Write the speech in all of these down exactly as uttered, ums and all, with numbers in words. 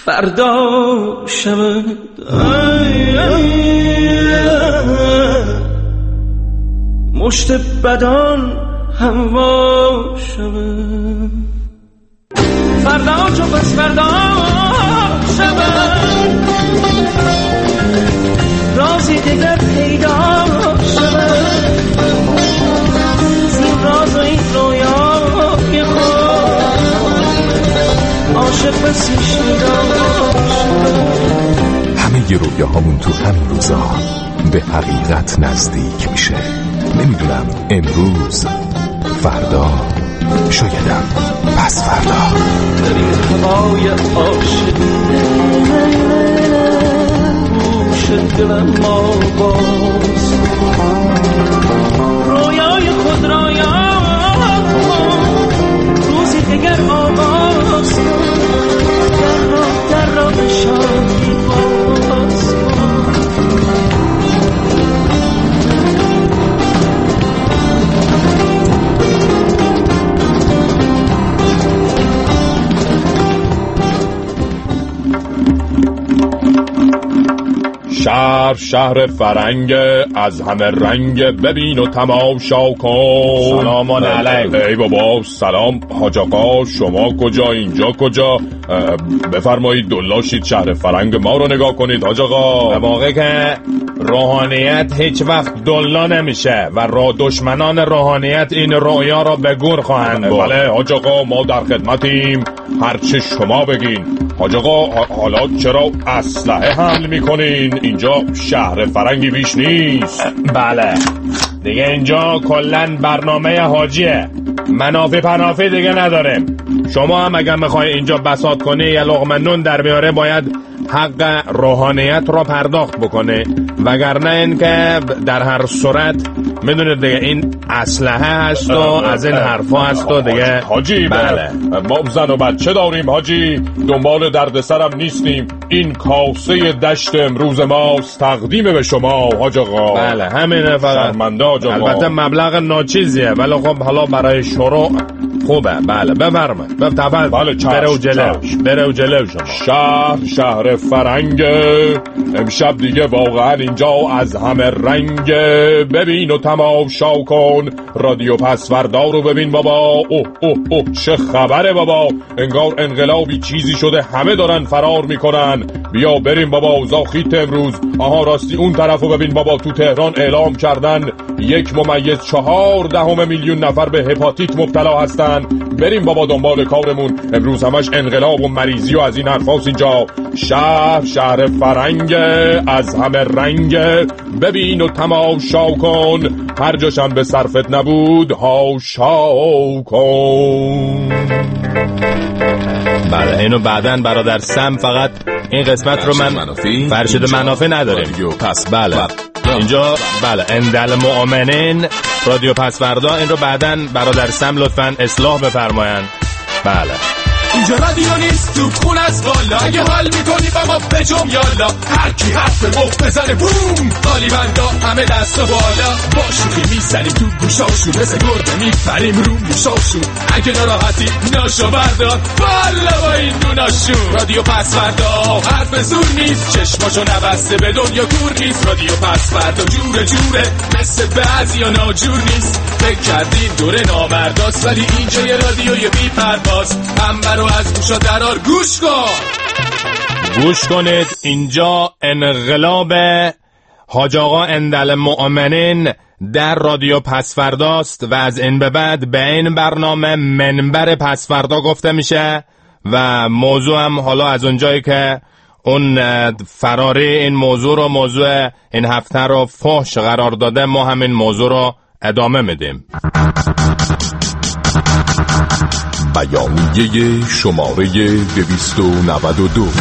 فردا شود مشت بدان هوا شود فردا چو پس فردا شود رازی دیگر پیدا شود زین راز و این رویای خود عاشق بسی شیدا شود. همه ی رویاهامون تو همین روزا به حقیقت نزدیک میشه. نمیدونم امروز، فردا، شایدم پس فردا. در این هوای عاشقی گوش دلم ما باز رویای خود را یاد روزی دیگر آغاز در را در را به شادی باز. شهر شهر فرنگ از همه رنگ ببین و تماشا کن. سلام علیکم. ای بابا سلام حاج آقا، شما کجا اینجا کجا؟ بفرمایید دلاشید شهر فرنگ ما رو نگاه کنید حاج آقا. به موقع که روحانیت هیچ وقت دلا نمیشه و را دشمنان روحانیت این رویا را به گور خواهند برد. بله حاج آقا ما در خدمتیم، هرچه شما بگین. حاج آقا حالا چرا اسلحه حمل میکنین؟ اینجا شهر فرنگی بیش نیست. بله دیگه اینجا کلن برنامه حاجیه، منافع پنافع دیگه نداریم. شما هم اگر میخوای اینجا بساط کنی یا لقمه نون در بیاره باید حق روحانیت را پرداخت بکنه، وگرنه این که در هر صورت میدونید دیگه این اسلحه هست و از این حرفا هست و دیگه. حاجی بله ما زن و بچه داریم حاجی، دنبال دردسرم نیستیم. این کاسه دشت امروز ماست، تقدیم به شما حاج آقا. بله همینه فقط. شرمنده حاج آقا. البته مبلغ ناچیزیه ولی خب حالا برای شروع خوبه. بله بفرمایید بفرمایید. بله چشم بره و جلو بره و جلو شما. شهر شهر فرنگ امشب دیگه واقعا اینجا از همه رنگ ببین و تماشا کن. رادیو پسوردا رو ببین بابا. اوه اوه اوه چه خبره بابا، انگار انقلابی چیزی شده، همه دارن فرار میکنن. بیا بریم بابا اوضاع خیت امروز. آها راستی اون طرفو ببین بابا، تو تهران اعلام کردن یک ممیز چهار دهم میلیون نفر به هپاتیت مبتلا هستن. بریم بابا دنبال کارمون، امروز همش انقلاب و مریضی و از این حرفاست اینجا. شهر شهر فرنگ از همه رنگ ببین و تماشا کن، هر جاشم به صرفت نبود هاشا کن. بله اینو بعدن برادر سم، فقط این قسمت رو من فرشد منافع نداریم پس. بله اینجا بله اندل مؤمنین رادیو پسوردا، این رو بعدن برادر سم لطفاً اصلاح بفرمایند. بله اینجا رادیو نیست تو خون از بالا، اگه حال میکنی با ما بجم یالا، هر کی حرف مفت بزنه بوم، قالی بندا همه دست و بالا، با شوخی میزنیم تو گوشاشون، مثل گرده میپریم رو موشاشون، اگه ناراحتی ناشو بردار بالا با این دوناشون. رادیو پسوردا حرف زور نیست، چشماشو نبسته به دنیا کور نیست. رادیو پسوردا جوره جوره مثل بعضی ها ناجور نیست، فکر کردین دوره نامرداست ولی اینجا یه رادیوی بی پرواز، هم برو از گوشا درار گوش کن. گوش کنید اینجا انقلاب حاج آقا اندل مؤمنین در رادیو پسورداست و از این به بعد به این برنامه منبر پسوردا گفته میشه و موضوع هم حالا از اونجایی که اون فراری این موضوع رو موضوع این هفته رو فحش قرار داده، ما همین موضوع رو ادامه میدیم. بیانیه شماره دویست و نود و دو.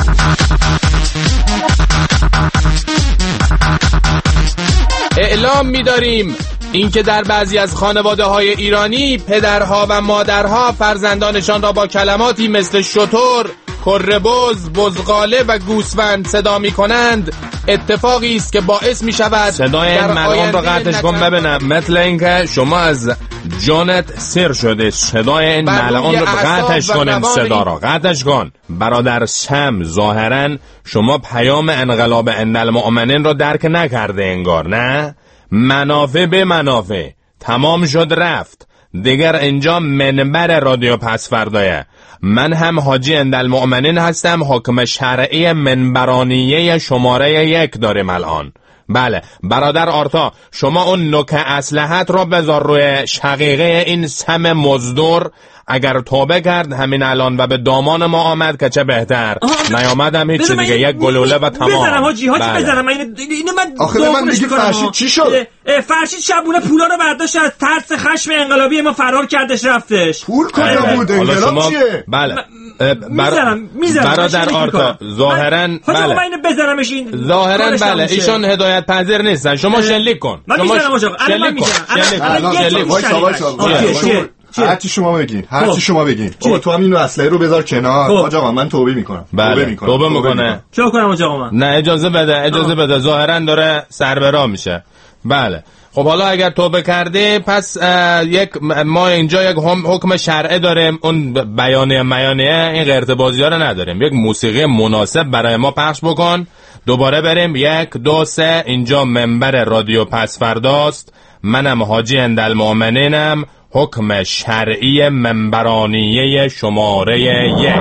اعلام می‌داریم اینکه در بعضی از خانواده‌های ایرانی پدرها و مادرها فرزندانشان را با کلماتی مثل شتر، کره‌بز، بزغاله و گوسفند صدا می‌کنند اتفاقی است که باعث می شود صدای ملعون رو قطعش کن ببینم، مثل اینکه شما از جانت سر شده. صدای این ملعون رو قطعش کنیم، صدا رو قطعش کن. برادر سم ظاهرا شما پیام انقلاب المؤمنین رو درک نکرده انگار، نه؟ منافع به منافع تمام شد رفت دیگر. اینجا منبر رادیو پسفردایه. من هم حاجی المؤمنین هستم، حکم شرعی منبرانیه شماره یک داریم الان. بله برادر آرتا، شما اون نوک اسلحت رو بذار روی شقیقه این سم مزدور. اگر توبه کرد همین الان و به دامان ما آمد که چه بهتر، نیامدم هیچ دیگه، یک گلوله و تمام. بزنم حاجی حاجی بله. بزنم اینو اینو من آخه من دیگه فرشید چی شد؟ فرشید شبونه پولا رو برداشت، از ترس خشم انقلابی ما فرار کردش رفتش. پول کجا بود؟ انقلاب چیه؟ بله میزنم میزنم برادر آرتا ظاهرا بله بله من اینو بزنمش این ظاهرا بله ایشون هدایت پذیر نیستن. شما شلیک کن. من میزنم آقا الان شلیک کن. شلیک هرچی شما بگین هرچی شما بگین بابا تو هم اینو اسلحه رو بذار کنار. آقا من توبه میکنم. توبه میکنم. توبه میکنه. چه کنم آقا من؟ نه اجازه بده اجازه بده ظاهرا داره سربرا میشه. بله خب حالا اگر توبه کرده پس یک ما اینجا یک حکم شرعه داریم، اون بیانیه میانیه این غیرت بازی ها رو نداریم. یک موسیقی مناسب برای ما پخش بکن، دوباره بریم. یک دو سه. اینجا منبر رادیو پسفرداست، منم حاجی المؤمنینم، حکم شرعی منبرانیه شماره یک.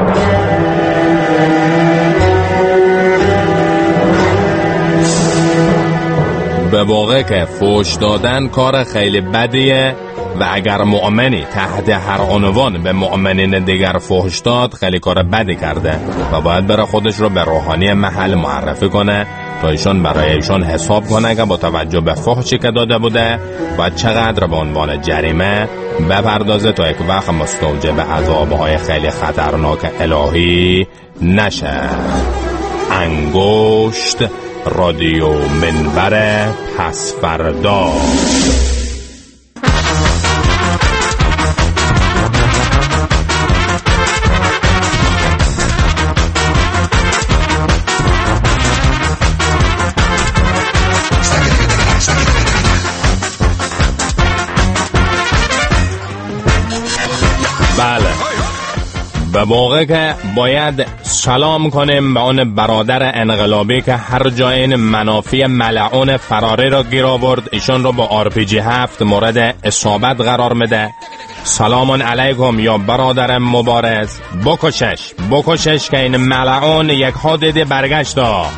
به واقع که فوش دادن کار خیلی بدیه و اگر مؤمنی تحت هر عنوان به مؤمنین دیگر فحش داد خیلی کار بدی کرده و باید بره خودش رو به روحانی محل معرفی کنه تا ایشون برای ایشون حساب کنه که با توجه به فحشی که داده بوده و چقدر به عنوان جریمه بپردازه تا یک وقت مستوجب عذابهای خیلی خطرناک الهی نشه. انگشت رادیو منبر پسفردا. بله به واقع که باید سلام کنیم به اون برادر انقلابی که هر جای این منافی ملعون فراری را گیر آورد ایشون رو با آر پی جی هفت مورد اصابت قرار میده. سلام علیکم یا برادر مبارز، بکشش بکشش که این ملعون یک حادثه برگشت.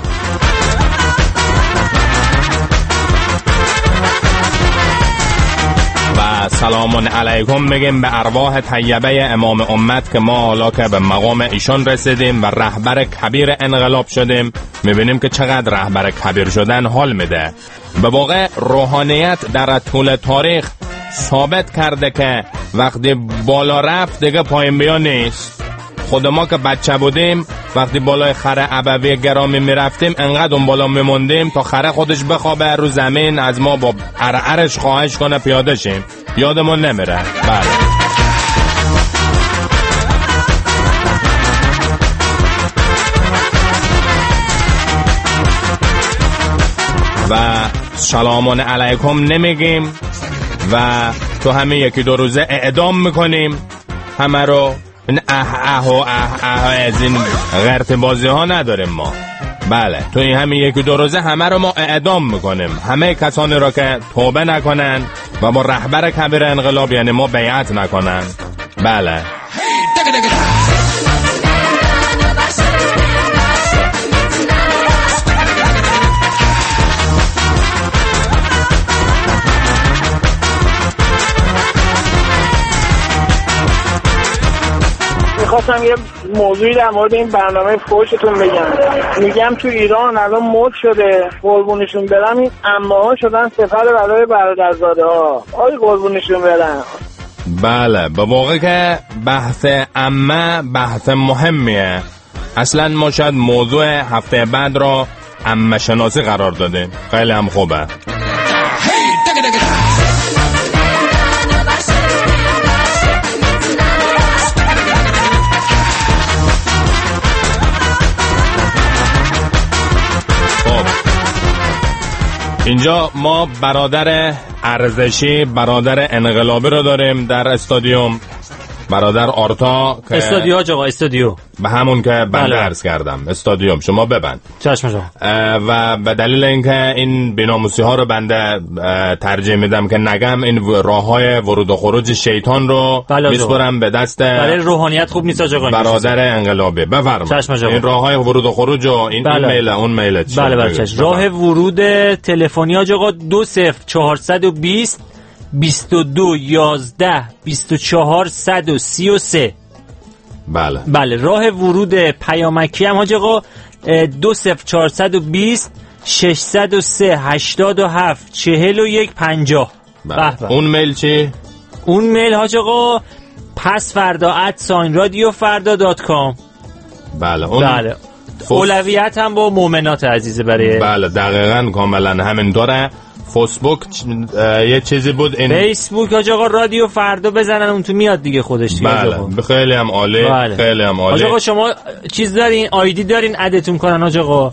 سلام علیکم میگیم به ارواح طیبه امام امت که ما حالا که به مقام ایشان رسیدیم و رهبر کبیر انقلاب شدیم میبینیم که چقدر رهبر کبیر شدن حال میده. به واقع روحانیت در طول تاریخ ثابت کرده که وقتی بالا رفت دیگه پایین بیا نیست. خود ما که بچه بودیم وقتی بالای خره ابوی گرامی میرفتیم انقدر اون بالا میموندیم تا خره خودش بخوابه رو زمین از ما با ارعرش خواهش کنه پیاده شیم. یادمون نمیره. بله و سلام علیکم نمیگیم و تو همه یکی دو روزه اعدام میکنیم همه رو. این اه اه و اه اه از این غرت بازی ها نداریم ما. بله تو این همین یکی دو روزه همه رو ما اعدام میکنیم، همه کسانی را که توبه نکنن و با رهبر کبیر انقلاب یعنی ما بیعت نکنن. بله میخواستم یه موضوعی در مورد این برنامه فوشتون بگم. میگم تو ایران الان مد شده قربونشون برم این عمه ها شدن سفر برای برادرزاده ها. آی قربونشون برم. بله به واقع که بحث عمه بحث مهمیه. اصلا ما شاید موضوع هفته بعد را عمه شناسی قرار دادیم. خیلی هم خوبه. اینجا ما برادر ارزشی، برادر انقلابی رو داریم در استادیوم، برادر آرتا که استودیو آقا استودیو به همون که بنده عرض کردم استادیوم شما ببند چشم شما. و به دلیل اینکه این بیناموسی ها رو بنده ترجیح میدم که نگم، این راه های ورود و خروج شیطان رو میسپرم به دست برای روحانیت خوب نیست آقا. برادر انقلابی بفرمایید این راه های ورود و خروج و این بله. ایمیل اون میل بله بله چشم. راه ورود تلفنی آقا دو صفر چهارصد و بیست بیست و دو یازده بیست و چهار صد و سی و سه. بله بله. راه ورود پیامکی هم حاج آقا دو صفر چهارصد و بیست ششصد و سه هشتاد و هفت چهل و یک پنجاه. بله. اون میل چی؟ اون میل حاج آقا پس فردا ات ساین رادیو فردا دات کام. بله اون بله. اولویت هم با مومنات عزیزه برای بله دقیقاً کاملا همین داره. فیسبوک یه چیزی بود این فیسبوک حاج آقا رادیو فردا بزنن اون تو میاد دیگه خودش دیگه. بله خیلی هم عالی. بله. خیلی هم عالی. حاج آقا شما چیز دارین آیدی دارین ادتون کنن حاج آقا؟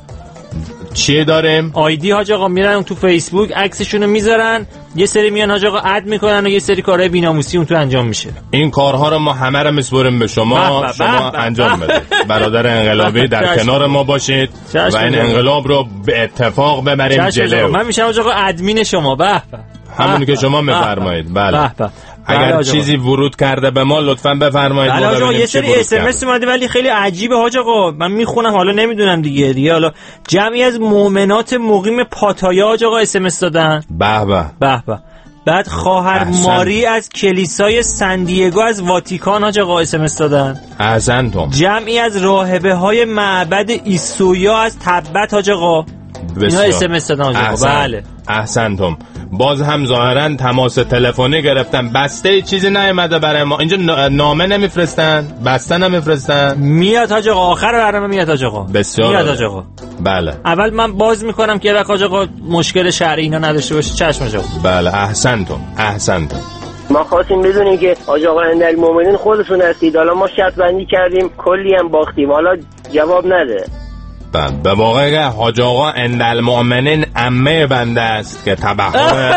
چی داریم؟ آیدی حاج آقا میرن تو فیسبوک عکسشونو میذارن، یه سری میان حاج آقا اد میکنن و یه سری کارهای بی‌ناموسی اون تو انجام میشه. این کارها رو ما همه رو میسپریم به شما. بح بح شما بح انجام بدید. برادر انقلابی در کنار ما باشید و این انقلاب رو به اتفاق ببریم جلو. من میشم حاج آقا ادمین شما. به به همونی که شما میفرمایید. بله اگر چیزی ورود کرده به ما لطفاً بفرمایید. بله آقا یه سری اس ام اس اومده ولی خیلی عجیبه حاج آقا، من میخونم حالا نمیدونم دیگه دیگه حالا جمعی از مؤمنات مقیم پاتایا حاج آقا اس ام اس دادن. به به به به. بعد خواهر ماری از کلیسای سندیگو از واتیکان حاج آقا اس ام اس دادن. احسنتم. جمعی از راهبه های معبد ایسویا از تبت حاج آقا اینا اس ام اس دادن حاج آقا. بله احسنتم. باز هم ظاهرا تماس تلفنی گرفتن، بسته چیزی نیومده برای ما اینجا، نامه نمیفرستن، بسته نمیفرستن. میاد حاج آقا آخر برنامه میاد حاج آقا. بسیار میاد حاج آقا. بله اول من باز میکنم که وقت حاج آقا مشکل شرعی اینا نداشته باشه. چشم حاج آقا. بله احسنتم احسنتم. ما خواستیم بدونیم که حاج آقا اندرالمومنین خودتون هستید، حالا ما شرط بندی کردیم کلی هم باختیم، حالا جواب نده. به واقع که حاج آقا اندرالمومنین عمه بنده است که تبحر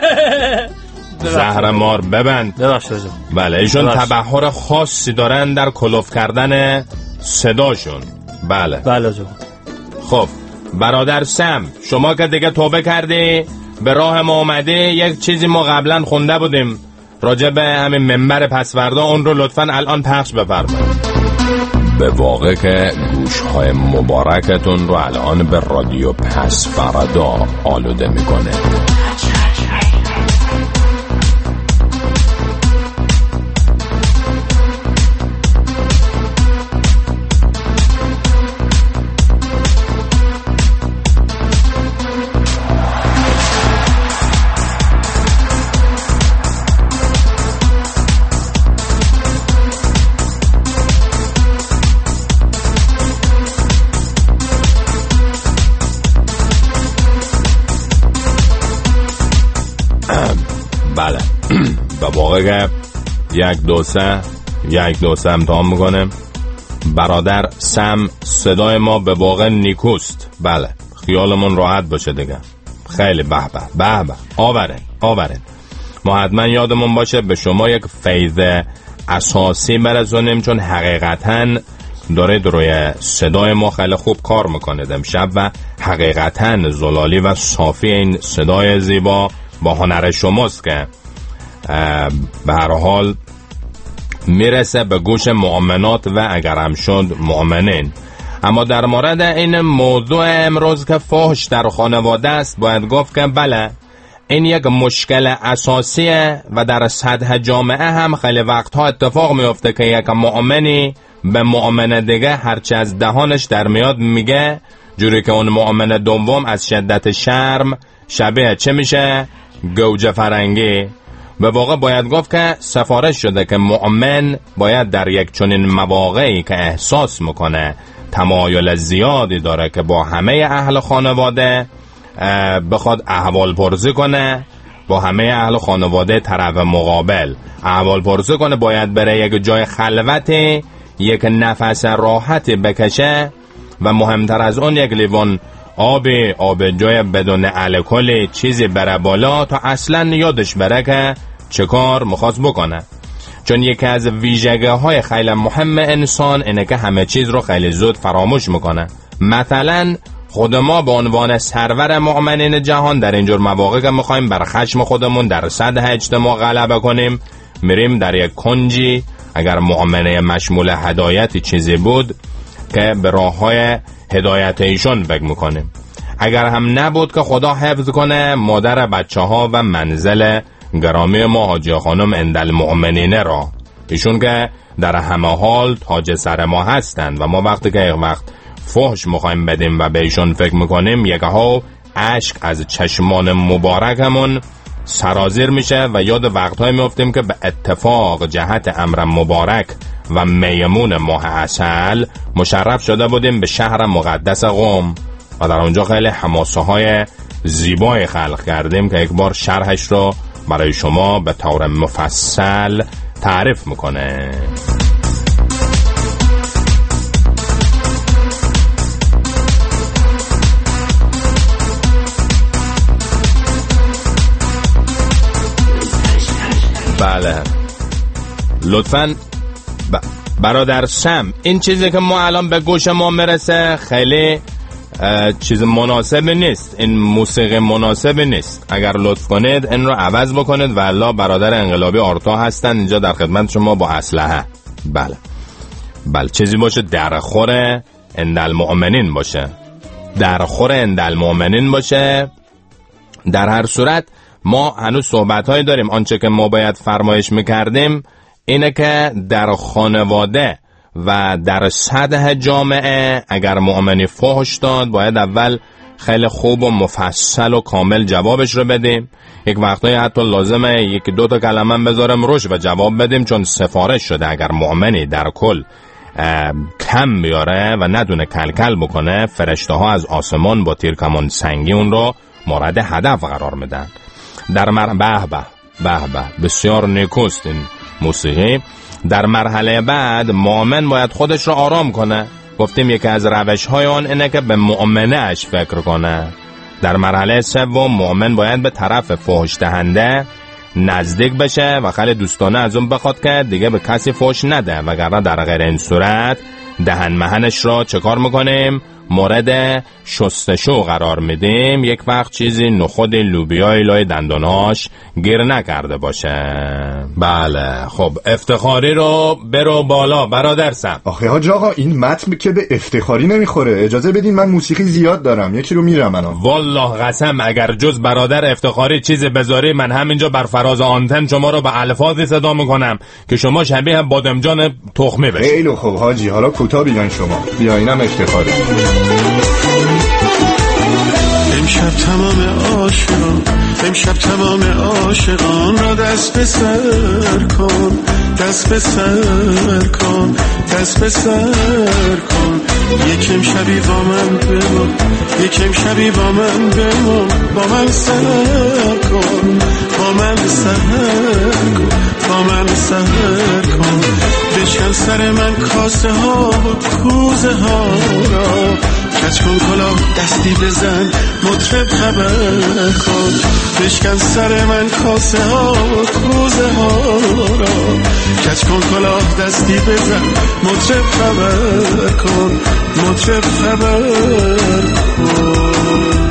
زهر مار ببند. بله ایشون تبحر خاصی دارن در کلوف کردن صداشون. بله بله جو. خب برادر سم شما که دیگه توبه کردی به راه ما اومدی، یک چیزی ما قبلا خونده بودیم راجع به همین منبر پسوردا، اون رو لطفاً الان پخش بفرمایید. به واقع که گوشهای مبارکتون رو الان به رادیو پسوردا آلوده میکنه. بله به واقع که یک دو سه یک دو سه امتحان میکنه. برادر سم صدای ما به واقع نیکوست. بله خیالمون راحت باشه دیگه. خیلی به به به به آورین آورین. ما حتما یادمون باشه به شما یک فیض اساسی برسونیم، چون حقیقتاً داره روی صدای ما خیلی خوب کار میکنه امشب و حقیقتاً زلالی و صافی این صدای زیبا با هنر شماست که به هر حال میرسه به گوش مؤمنات و اگر هم شد مؤمنین. اما در مورد این موضوع امروز که فحش در خانواده است باید گفت که بله این یک مشکل اساسیه و در سطح جامعه هم خیلی وقتها اتفاق میفته که یک مؤمنی به مؤمن دیگه هرچی از دهانش در میاد میگه، جوری که اون مؤمن دوم از شدت شرم شبیه چه میشه؟ گوجه فرنگی. به واقع باید گفت که سفارش شده که مؤمن باید در یک چنین مواقعی که احساس میکنه تمایل زیادی داره که با همه اهل خانواده بخواد احوال پرسی کنه، با همه اهل خانواده طرف مقابل احوال پرسی کنه، باید بره یک جای خلوتی یک نفس راحتی بکشه و مهمتر از اون یک لیوان آب آب جای بدون الکل چیزی بره بالا تا اصلا یادش بره که چه کار مخواست بکنه. چون یکی از ویژگی های خیلی مهم انسان اینه که همه چیز رو خیلی زود فراموش میکنه. مثلا خود ما به عنوان سرور مؤمنین جهان در اینجور مواقع که میخوایم بر خشم خودمون در سطح اجتماع غلبه کنیم، میریم در یک کنجی، اگر مؤمنه مشمول هدایتی چیزی بود که به راه های هدایت ایشون فکر میکنیم. اگر هم نبود که خدا حفظ کنه مادر بچه ها و منزل گرامی ما حاجی خانم اندالمؤمنین را، ایشون که در همه حال تاج سر ما هستند و ما وقتی که یک وقت فحش میخوایم بدیم و به ایشون فکر میکنیم یکه ها عشق از چشمان مبارکمون سرازیر میشه و یاد وقتهای میفتیم که به اتفاق جهت امر مبارک و میمون ماه عسل مشرف شده بودیم به شهر مقدس قم و در اونجا خیلی حماسه های زیبای خلق کردیم که یک بار شرحش رو برای شما به طور مفصل تعریف میکنه. بله لطفاً ب... برادر سم، این چیزی که ما الان به گوش ما میرسه خیلی چیز مناسبی نیست، این موسیقی مناسبی نیست. اگر لطف کنید این رو عوض بکنید. والله برادر انقلابی آرتا هستن اینجا در خدمت شما با اسلحه. بله بله چیزی باشه درخور اندالمؤمنین باشه، درخور اندالمؤمنین باشه. در هر صورت ما هنوز صحبت‌هایی داریم. آنچه که ما باید فرمایش میکردیم اینه که در خانواده و در سطح جامعه اگر مؤمنی فحش داد باید اول خیلی خوب و مفصل و کامل جوابش رو بدیم. یک وقتایی حتی لازمه یک دو تا کلمه بذارم روش و جواب بدیم، چون سفارش شده اگر مؤمنی در کل کم بیاره و ندونه کلکل بکنه، فرشته ها از آسمان با تیر کمان سنگی اون رو مورد هدف قرار میدن. در مر... به به به به بسیار نیکوست این موسیقی. در مرحله بعد مؤمن باید خودش رو آرام کنه. گفتیم یکی از روش های آن اینه که به مؤمنه اش فکر کنه. در مرحله سوم مؤمن باید به طرف فحش دهنده نزدیک بشه و خیلی دوستانه از اون بخواد که دیگه به کسی فحش نده، وگرنه در غیر این صورت دهن مهنش را چه کار میکنیم؟ مورد شستشو قرار میدیم. یک وقت چیزی نخود لوبیای لای دنداناش گیر نکرده باشه. بله خب افتخاری رو برو بالا برادر سم. آخه حاج آقا این متن که به افتخاری نمیخوره. اجازه بدین من موسیقی زیاد دارم، یکی رو میرم منم. والله قسم اگر جز برادر افتخاری چیز بذاری من همینجا بر فراز آنتن شما رو به الفاظی صدا میکنم که شما شبیه بادمجان تخمه بشید. خیلی خوب حاجی، حالا کوتاه بگن شما. بیا اینم افتخاری. امشب تمام عاشقان امشب تمام عاشقان را دست به سر کن، دست به سر کن، دست به سر کن. یکم شبی با من بمون، یکم شبی با من بمون، با من سر کن، با من سر کن، با من سر کن. بشکن سر من کاسه ها و کوزه ها را، کج کن کلاه دستی بزن مطرب خبر کن. بشکن سر من کاسه ها و کوزه ها را، کج کن کلاه دستی بزن مطرب خبر کن، مطرب خبر کن.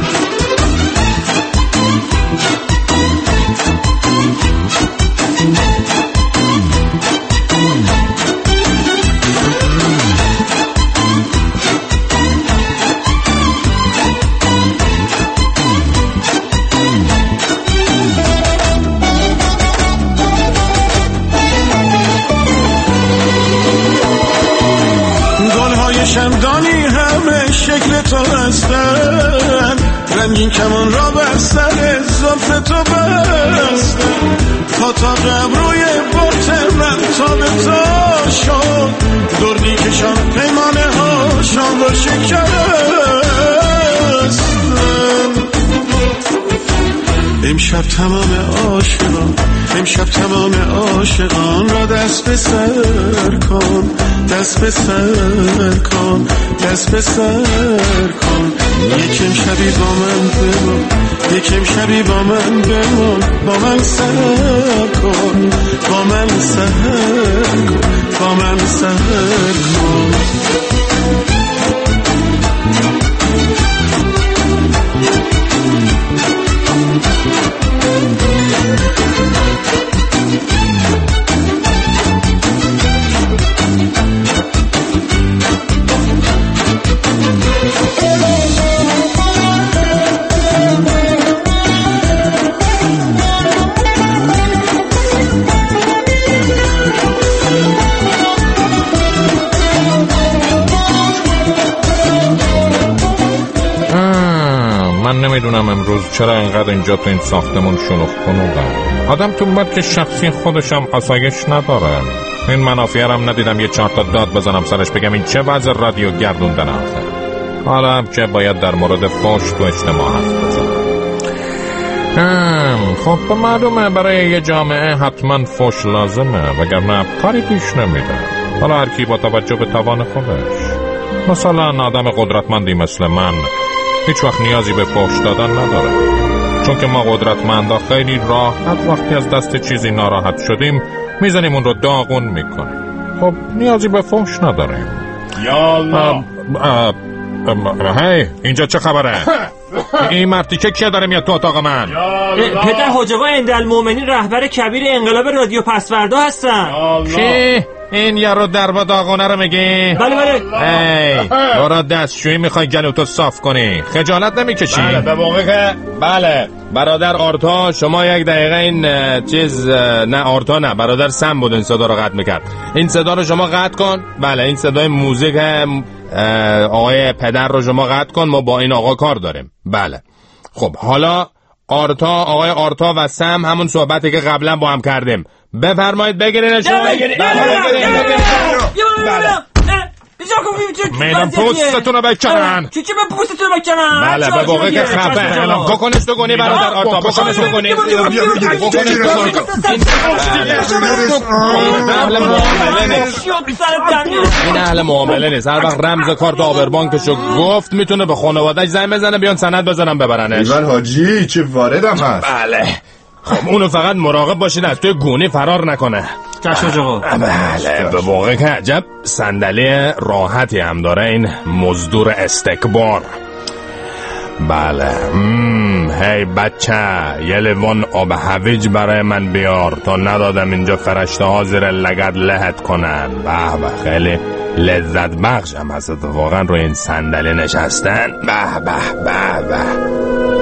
شمدانی همه شکل تو هستن، رنگین کمان را بر سر زلف تو بستن. تا تا قبروی بط من تا به تا شد، دردی کشان پیمانه ها شان را شکستن. امشب تمام عاشقان امشب تمام عاشقان را دست به سر کن دست به سر کن دست به سر کن یکم شبی با من بمان یکم شبی با من بمان با من سر کن با من سر کن با من سر کن من نمیدونم امروز چرا اینقدر اینجا تو این ساختمون شلوغ کنوندم. آدم تو مرگ شخصی خودشم آسایش نداره. این منافیرم ندیدم یه چهار تا داد بزنم سرش بگم این چه وضع رادیو گردوندن آخه. حالا هم که باید در مورد فوش تو اجتماع حرف بزنم. خب معلومه برای یه جامعه حتما فوش لازمه وگرنه کاری پیش نمیره. حالا هر کی با توجه به توان خودش. مثلا آدم قدرتمندی مثل من هیچ وقت نیازی به فحش دادن نداره، چون که ما قدرتمندا خیلی راحت وقتی از دست چیزی ناراحت شدیم میزنیم اون رو داغون میکنیم. خب نیازی به فحش نداریم. یالا هی اینجا چه خبره؟ این مرتیکه کیه داره میاد تو اتاق من؟ پدر حاج آقا اندالمؤمنین رهبر کبیر انقلاب رادیو پسوردا هستن. کی؟ این یارو درب داغونه رو میگی؟ بله بله. ای برا دستشویی میخوای گلوتو صاف کنی، خجالت نمیکشی؟ بله به موقع که بله برادر آرتا شما یک دقیقه این چیز نه آرتا نه برادر سم بود این صدا رو قطع میکرد. این صدا رو شما قطع کن. بله این صدای موزیک آقای پدر رو شما قطع کن، ما با این آقا کار داریم. بله خب حالا آرتا آقای آرتا و سم همون صحبتی که قبلا با هم کردیم بفرمایید بگیرین شما بگیرین. میدم پوستتون رو بکنن. چی چی به پوستتون رو بکنن؟ بله به واقع که خفه الان بکنش تو گونی برادر آرتا بکنش تو گونی بکنش تو گونی. این اهل معامله نیست. هر وقت رمز کارت آبربانکشو گفت میتونه به خانواده‌اش زنگ بزنه بیان سند بزنن ببرنش. ایوان حاجی چه واردم هست. بله خب اونو فقط مراقب باشید از توی گونی فرار نکنه. چشم آقا. بله به واقع که عجب صندلی راحتی هم داره این مزدور استکبار. بله هی بچه یه لیوان آب هویج برای من بیار تا ندادم اینجا فرشته ها زیر لگد لحت کنن. به به خیلی لذت بخش هم هست واقعا روی این صندلی نشستن. به به به به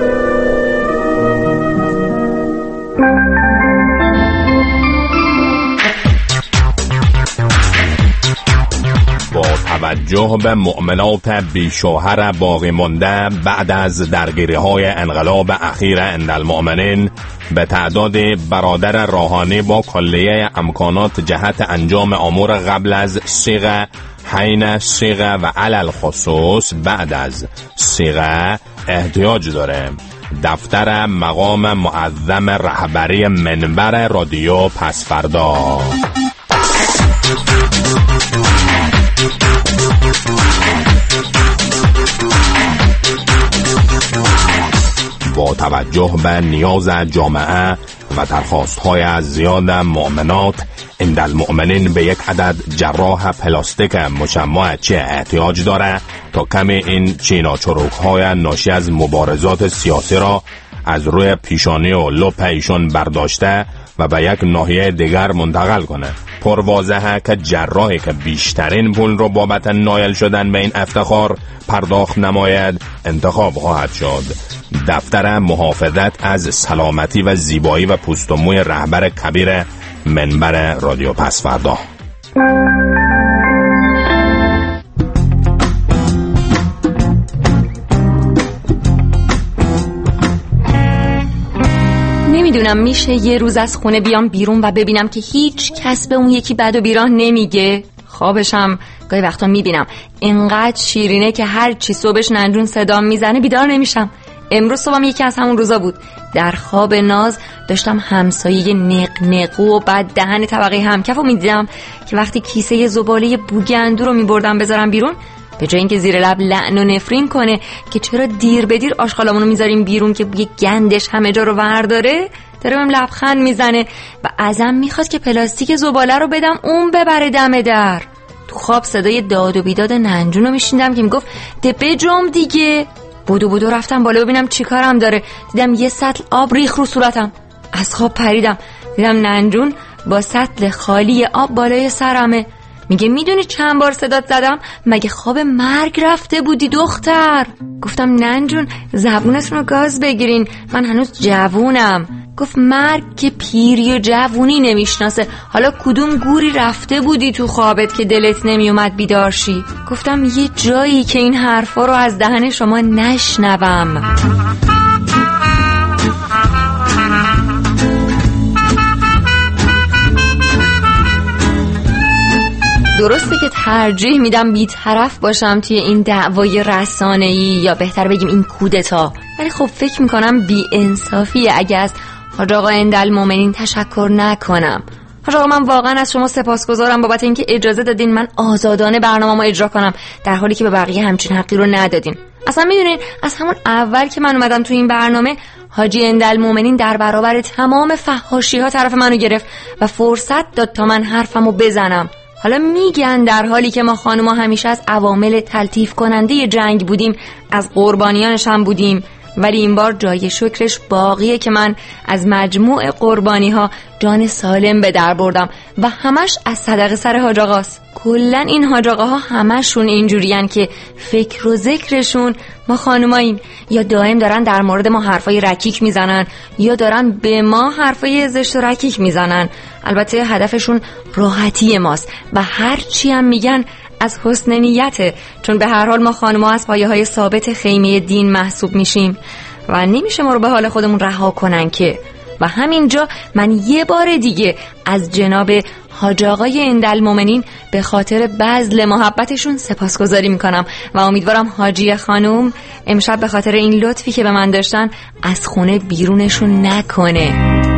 با توجه به مؤمنات بیشوهر باقی مانده بعد از درگیری‌های انقلاب اخیر اندالمؤمنین به تعداد برادر راهانی با کلیه امکانات جهت انجام امور قبل از صیغه حین صیغه و علل خصوص بعد از صیغه احتیاج داره دفتر مقام معظم رهبری منبر رادیو پسوردا. با توجه به نیاز جامعه و درخواست‌های از زیاد مؤمنات اندالمؤمنین به یک عدد جراح پلاستیک مشمع چه احتیاج داره تا کمی این چینا چروک‌های ناشی از مبارزات سیاسی را از روی پیشانی و لپ ایشون برداشته و به یک ناحیه دیگر منتقل کنه. پر واضحه که جراحی که بیشترین پول رو بابت نایل شدن به این افتخار پرداخت نماید انتخاب خواهد شد. دفتر محافظت از سلامتی و زیبایی و پوست و موی رهبر کبیر منبر رادیو پسوردا. نمیدونم میشه یه روز از خونه بیام بیرون و ببینم که هیچ کس به اون یکی بد و بیراه نمیگه. خوابشم گاهی وقتا میبینم اینقدر شیرینه که هر چی صبحش ننجون صدام میزنه بیدار نمیشم. امروز صبحم یکی از همون روزا بود در خواب ناز داشتم همسایه نقنقو و بعد دهن طبقه همکفو میدیدم که وقتی کیسه زباله بوگندو رو میبردم بذارم بیرون، به جای اینکه زیر لب لعن و نفرین کنه که چرا دیر به دیر آشغالامونو میذاریم بیرون که بوی گندش همه جا رو ورداره، داره بهم لبخند میزنه و ازم میخواد که پلاستیک زباله رو بدم اون ببره دم در. تو خواب صدای داد و بیداد ننجون رو میشنیدم که میگفت ده بجم دیگه. بودو بودو رفتم بالا ببینم چی کارم داره. دیدم یه سطل آب ریخ رو صورتم. از خواب پریدم، دیدم ننجون با سطل خالی آب بالای سرمه. میگه میدونی چند بار صدات زدم؟ مگه خواب مرگ رفته بودی دختر؟ گفتم ننجون زبونتون رو گاز بگیرین، من هنوز جوونم. گفت مرگ که پیری و جوونی نمیشناسه، حالا کدوم گوری رفته بودی تو خوابت که دلت نمیومد بیدار شی؟ گفتم یه جایی که این حرفا رو از دهن شما نشنوم. درسته که ترجیح میدم بی‌طرف باشم توی این دعوای رسانه‌ای یا بهتر بگیم این کودتا، ولی خب فکر میکنم بی انصافیه اگه از حاج آقا اندالمومنین تشکر نکنم. حاج آقا من واقعا از شما سپاسگزارم بابت اینکه اجازه دادین من آزادانه برنامه‌مو اجرا کنم، در حالی که به بقیه همچین حقی رو ندادین. اصلا میدونین از همون اول که من اومدم تو این برنامه، حاجی اندالمومنین در برابر تمام فحاشی‌ها طرف منو گرفت و فرصت داد تا من حرفمو بزنم. حالا میگن در حالی که ما خانوما همیشه از عوامل تلطیف کننده جنگ بودیم، از قربانیانش هم بودیم، ولی این بار جای شکرش باقیه که من از مجموع قربانی ها جان سالم به در بردم و همش از صدقه سر حاج آقاست. کلن این حاج آقاها همشون اینجورین که فکر و ذکرشون ما خانوماییم، یا دائم دارن در مورد ما حرفای رکیک میزنن یا دارن به ما حرفای زشت و رکیک میزنن. البته هدفشون راحتی ماست و هر چی هم میگن از حسن نیته، چون به هر حال ما خانم‌ها از پایه‌های ثابت خیمه دین محسوب میشیم و نمیشه ما رو به حال خودمون رها کنن که. و همینجا من یه بار دیگه از جناب حاج آقای اندالمومنین به خاطر بذل محبتشون سپاسگزاری میکنم و امیدوارم حاجی خانوم امشب به خاطر این لطفی که به من داشتن از خونه بیرونشون نکنه.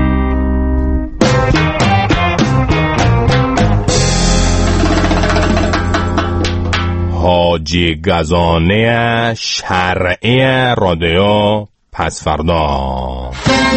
حاجی گزانه شرعی رادیو پسفردا.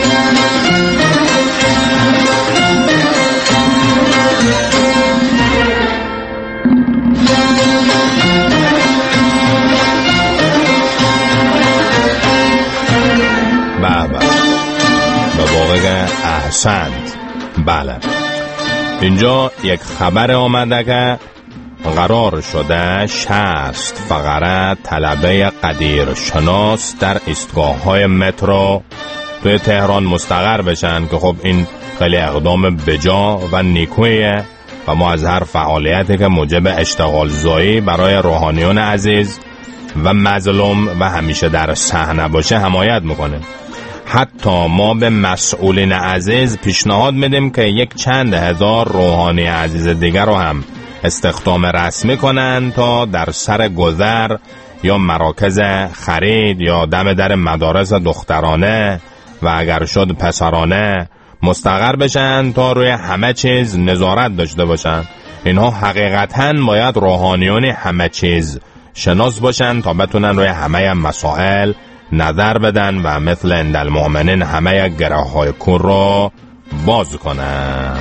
بابا به واقع احسنت. بله، اینجا یک خبر آمده که قرار شده شصت فقره طلبه قدیر شناس در ایستگاه‌های مترو توی تهران مستقر بشن که خب این خیلی اقدام بجا و نیکویه و ما از هر فعالیتی که موجب اشتغال زایی برای روحانیون عزیز و مظلوم و همیشه در صحنه باشه حمایت میکنه. حتی ما به مسئولین عزیز پیشنهاد میدیم که یک چند هزار روحانی عزیز دیگر رو هم استخدام رسمی کنن تا در سر گذر یا مراکز خرید یا دم در مدارس دخترانه و اگر شد پسرانه مستقر بشن تا روی همه چیز نظارت داشته باشن. اینها حقیقتاً باید روحانیون همه چیز شناس باشن تا بتونن روی همه مسائل نظر بدن و مثل اندالمومنین همه گره های کور رو باز کنن.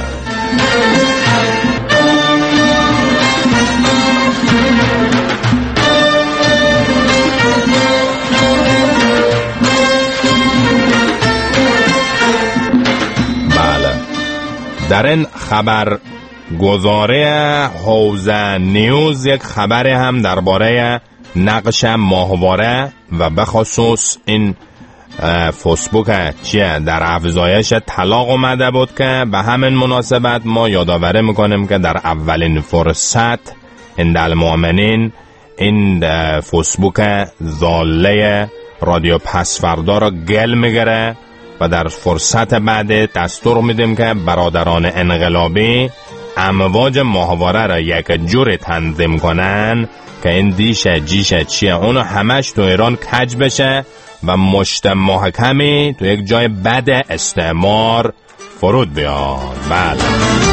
در این خبر گزاره حوزه نیوز یک خبر هم درباره نقش ماهواره و به خصوص این فیسبوک چیه در افزایش طلاق اومده بود که به همین مناسبت ما یادآوری میکنیم که در اولین فرصت اندالمومنین این فیسبوک ضاله رادیو پسفردا را گل میگره و در فرصت بعد دستور میدیم که برادران انقلابی امواج ماهواره را یک جور تنظیم کنن که این دیشه جیشه چیه اونو همش تو ایران کج بشه و مشت محکمی تو یک جای بد استعمار فرود بیاد. بله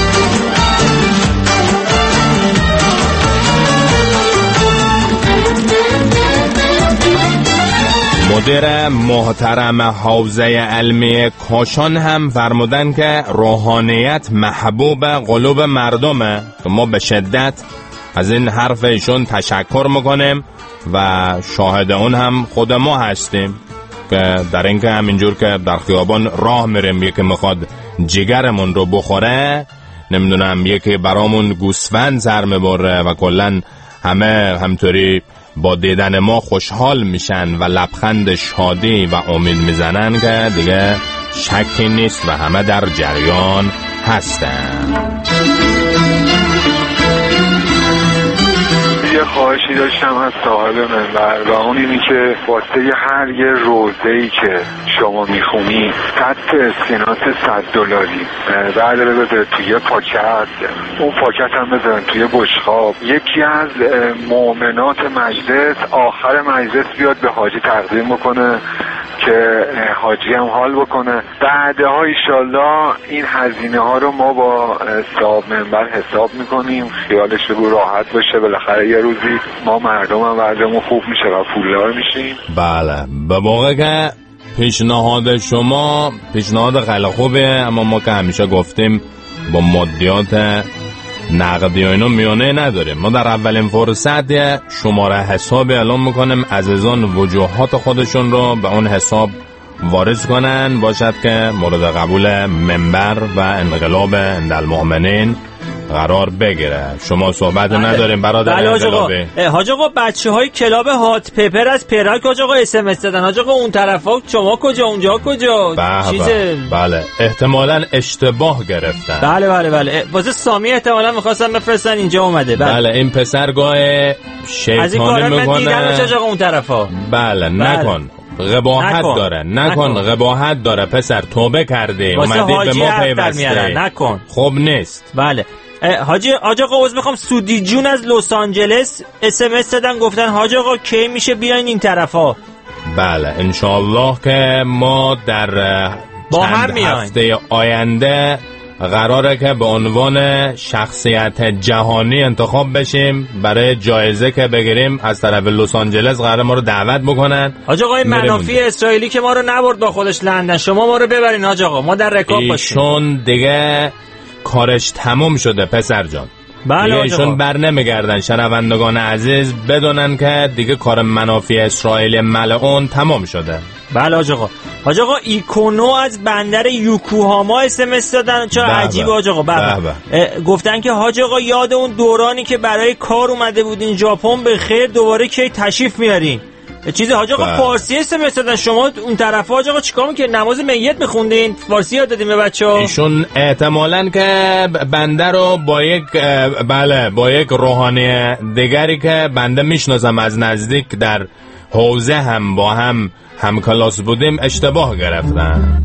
مدیر محترم حوزه علمی کاشان هم فرمودن که روحانیت محبوب قلوب مردمه که ما به شدت از این حرف ایشون تشکر میکنیم و شاهد اون هم خود ما هستیم که در این که همینجور که در خیابان راه میریم یکی میخواد جگرمون رو بخوره، نمیدونم یکی برامون گوسفند سر میبره و کلن همه همطوری با دیدن ما خوشحال میشن و لبخند شادی و امید میزنن که دیگه شکی نیست و همه در جریان هستن. یه خواهشی داشتم از صاحب منبر و اون اینی که واسه هر یه روزه‌ای که شما میخونی صد اسکناس صد دلاری برداره بذاره توی پاکت، اون پاکت هم بذارن توی بشخاب، یکی از مؤمنات مجلس آخر مجلس بیاد به حاجی تقدیم بکنه که حاجی هم حال بکنه. بعدها ایشالله این هزینه ها رو ما با صاحب منبر حساب میکنیم، خیالش رو راحت باشه، بالاخره یه روزی ما مردم هم وضعمون خوب میشه و پولدار میشیم. بله به واقع که پیشنهاد شما پیشنهاد خیلی خوبه، اما ما که همیشه گفتیم با مادیات نقدی و اینو میانه نداریم. ما در اولین فرصت شماره حساب اعلام میکنیم، عزیزان وجوهات خودشون رو به اون حساب وارد کنن باشد که مورد قبول منبر و انقلاب المؤمنین قرار بگیره. شما صحبت بله. نداریم برادر بله انقلابی. حاج آقا بچه های کلاب هات پپر از پراگ حاج آقا اس ام اس دادن. حاج آقا اون طرفا شما کجا اونجا کجا چیزه؟ بله احتمالاً اشتباه گرفتن. بله بله بله واسه سامی احتمالاً می‌خواستن بفرستن اینجا اومده. بله, بله این پسرگاه شیطانی میکنه. از این کارا من دیدم آقا اون طرفا. بله نکن. قباحت نکن. داره نکن, نکن. قباحت داره پسر، توبه کرده اومدی به ما پیوسته نکن. خوب نیست. بله حاجی حاج آقا عذر میخوام، سودی جون از لس آنجلس اس ام اس دادن گفتن حاج آقا کی میشه بیاین این طرفا. بله انشالله که ما در با چند هفته آینده قراره که به عنوان شخصیت جهانی انتخاب بشیم برای جایزه که بگیریم. از طرف لس آنجلس قراره ما رو دعوت بکنن. حاج آقا منافی اسرائیلی که ما رو نبرد با خودش لندن، شما ما رو ببرین حاج آقا، ما در رکاب باشیم. ایشون دیگه کارش تموم شده پسر جان. بله ایشون بر نمیگردن. شنوندگان عزیز بدونن که دیگه کار منافی اسرائیل ملعون تمام شده. بله حاج آقا. حاج آقا ایکونو از بندر یوکوهاما اس ام اس دادن. چرا عجیبه حاج آقا. بله گفتن که حاج آقا یاد اون دورانی که برای کار اومده بودین ژاپن به خیر دوباره کی تشریف میارین. چیزی حاج آقا فارسی است مثلا شما اون طرفا حاج آقا چیکار میکنین؟ نماز میت میخوندین؟ فارسی یاد دادین به بچه‌ها؟ ایشون احتمالاً که بنده رو با یک بله با یک روحانی دیگری که بنده میشناسم از نزدیک در حوزه هم با هم هم کلاس بودیم اشتباه گرفتن.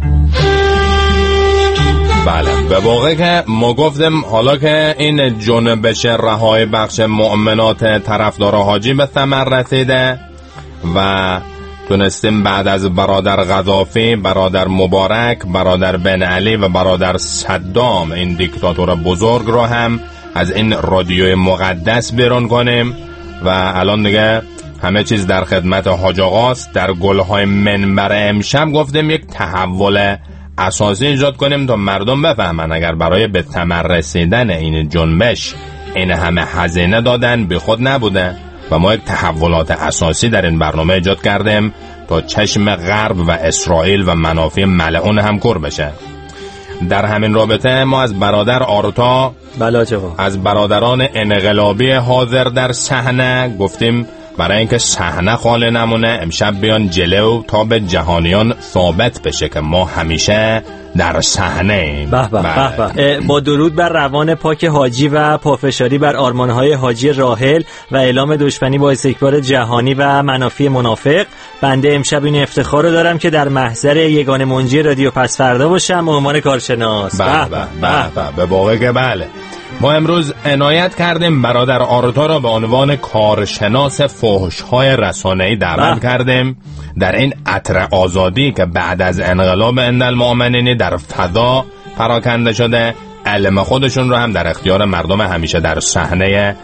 بله به واقع که ما گفتیم حالا که این جنبش رهای بخش مؤمنات طرفدار حاجی به ثمر رسیده و تونستیم بعد از برادر قذافی، برادر مبارک، برادر بن علی و برادر صدام این دیکتاتور بزرگ رو هم از این رادیوی مقدس بیرون کنیم و الان دیگه همه چیز در خدمت حاج آقاست. در گلهای منبر امشب گفتیم یک تحول اساسی ایجاد کنیم تا مردم بفهمن اگر برای به ثمر رسیدن این جنبش این همه هزینه دادن بی خود نبوده و ما یک تحولات اساسی در این برنامه ایجاد کردیم تا چشم غرب و اسرائیل و منافع ملعون هم کور بشه. در همین رابطه ما از برادر آرتا از برادران انقلابی حاضر در صحنه گفتیم برای اینکه صحنه خالی نمونه امشب بیان جلو تا به جهانیان ثابت بشه که ما همیشه در صحنه. به به به با درود بر روان پاک حاجی و پافشاری بر آرمانهای حاجی راحل و اعلام دشمنی با استکبار جهانی و منافی منافق، بنده امشب این افتخار رو دارم که در محضر یگانه منجی رادیو پس فردا باشم به عنوان کارشناس. به به به به واقع که بله ما امروز عنایت کردیم برادر آرتا را به عنوان کارشناس فحش‌های رسانه‌ای دعوت کردیم در این عطر آزادی که بعد از انقلاب اندالمؤمنین در فضا پراکنده شده، علم خودشون رو هم در اختیار مردم همیشه در صحنه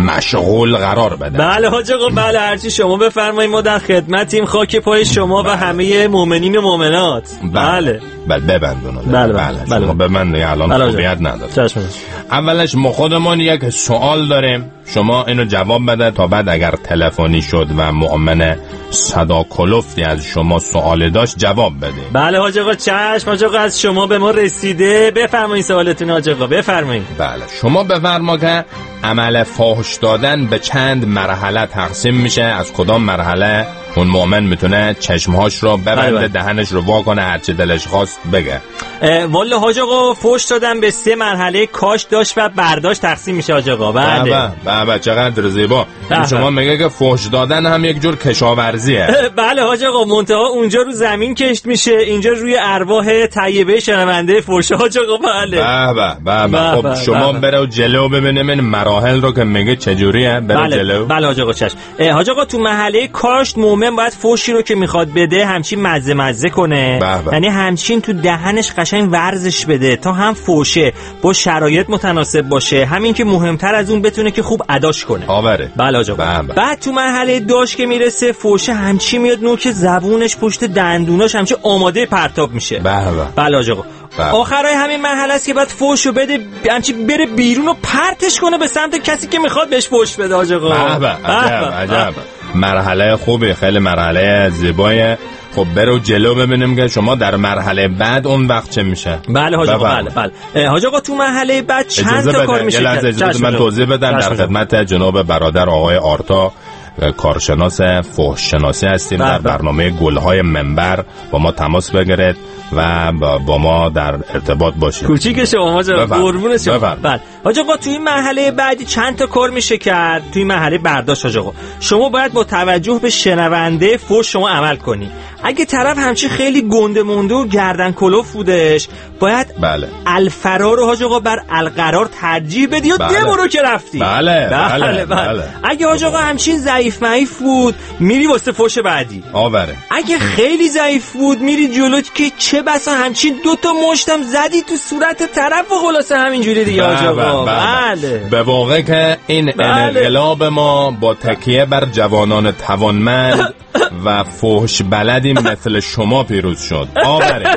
مشغول قرار بده. بله حاج آقا، بله هرچی شما بفرمایید، ما در خدمتیم. خاک پای شما بله. و همه مؤمنین و مؤمنات. بله بله ببندونو بله بله بله شما ببند دیگه، الان خوبیت نداره. اولش ما خودمون یک سوال داریم، شما اینو جواب بده تا بعد اگر تلفنی شد و مؤمن صدا کلفتی از شما سوالی داشت جواب بده. بله حاج آقا چشم. حاج آقا از شما به ما رسیده، بفرمایید سوالتون حاج آقا، بفرمایید. بله شما بفرما که عمل فحش دادن به چند مرحله تقسیم میشه، از کدام مرحله اون مؤمن میتونه چشمهاش رو ببنده، دهنش رو وا کنه، هرچی دلش خواست بگه؟ والا حاج آقا فحش دادن به سه مرحله کاش داشت و برداشت تقسیم میشه حاج آقا. بله بله چقدر زیبا. شما میگه که فحش دادن هم یک جور کشاورزیه. بله حاج آقا، منتها اونجا رو زمین کشت میشه، اینجا روی ارواح طیبه شنونده فحش حاج آقا. بله بله بله. خب شما برو جلو ببینیم این مراحل رو که میگه چجوریه. برو بله. جلو. بله حاج آقا چشم. حاج آقا تو مرحله کاش مؤمن باید فحشی رو که میخواد بده همچین مزه مزه کنه، یعنی همچین تو دهنش قشنگ ورزش بده تا هم فحشه با شرایط متناسب باشه، همین که مهمتر از اون بتونه که خوب اداش کنه. آوره. بله آقا. بعد تو مرحله داش که میرسه فحشه همچی میاد نوک زبونش پشت دندوناش همچی آماده پرتاب میشه. بله بله آقا. آخرای همین مرحله است که بعد فحشو بده همچی بره بیرون و پرتش کنه به سمت کسی که میخواد بهش فحش بده آقا. بله عجب عجب. مرحله خوبه، خیلی مرحله زیبایه. خب برو جلو ببینیم که شما در مرحله بعد اون وقت چه میشه. بله حاج آقا. بله بله حاج آقا تو مرحله بعد چند تا کار میشه. اجازه من توضیح بدم. در خدمت جناب برادر آقای آرتا، کارشناس فحش شناسی هستیم. در برنامه گلهای منبر با ما تماس بگیرید و با ما در ارتباط باشید. کوچیک شما حاج آقا، قربون شما. بله حاج آقا تو این مرحله بعدی چند تا کار میشه کرد. تو این مرحله برداشت حاج آقا شما باید با توجه به شنونده فحش شما عمل کنی. اگه طرف همچی خیلی گنده مونده و گردن کلوف بودش، باید بله الفرار حاج آقا بر القرار ترجیح بدی و بله. دمو رو که رفتی. بله بله, بله, بله. بله. اگه حاج آقا همچین ضعیف معیف بود میری واسه فحش بعدی. آوره. اگه خیلی ضعیف بود میری جلو که چه بسا همچین دو تا مشتم زدی تو صورت طرف و خلاصه همینجوری دیگه حاج آقا. بله. به واقع که این بله. انقلاب ما با تکیه بر جوانان توانمند و فحش بلدی مثل شما پیروز شد. آوره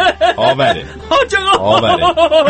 آوره حاج آقا. آوره.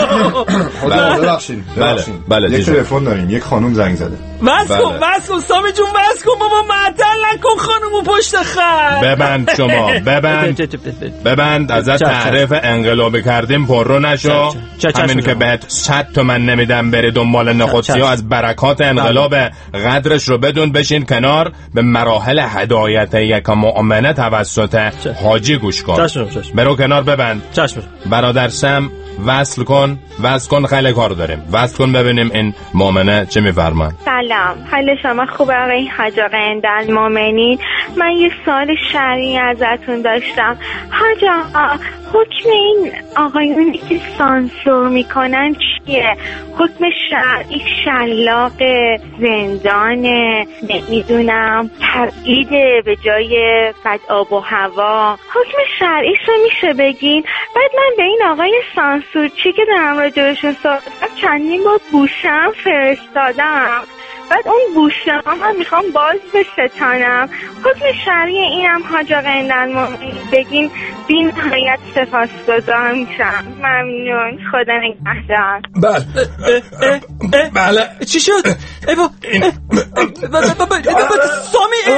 ببخشید ببخشید. بله یک تلفن داریم، یک خانم زنگ زده. بس کن بس کن سامی جون، بس کن بابا، معطل نکن خانومو پشت خط. ببند شما ببند ببند ازت تعریف انقلابی کردیم پر رو نشو. همین که بهت صد تومن نمیدم بری دنبال نخودسیا از برکات انقلاب قدرش رو بدون، بشین کنار، به مراحل هدایت یک مؤمنه توسط حاجی گوش کن. برو کنار ببند. چشم. برادر سم وصل کن وصل کن، خیلی کار داریم. وصل کن ببینیم این مؤمنه چه میفرمان. سلام، حال شما خوبه آقای حاج آقا اندالمؤمنین؟ من یه سوال شرعی ازتون داشتم. حاج آقا حکم این آقایونی که سانسور میکنن چیه؟ حکم شرعی شلاق، زندان، نمیدونم تبعید به جای بد آب و هوا، حکم شرعیش رو میشه بگین؟ بعد من به این آقای سانسور چی که دارم راجبشون صحبت چندین بار بوشم فرستادم، بعد اون بوشم هم میخوام باز بشتانم. حکم شرعی اینم حاج آقا اندالمؤمنین بگین، بی نهایت سپاسگزار میشم. ممنون، خدا نگهدار. بله بله. چی شد؟ ای با سامی،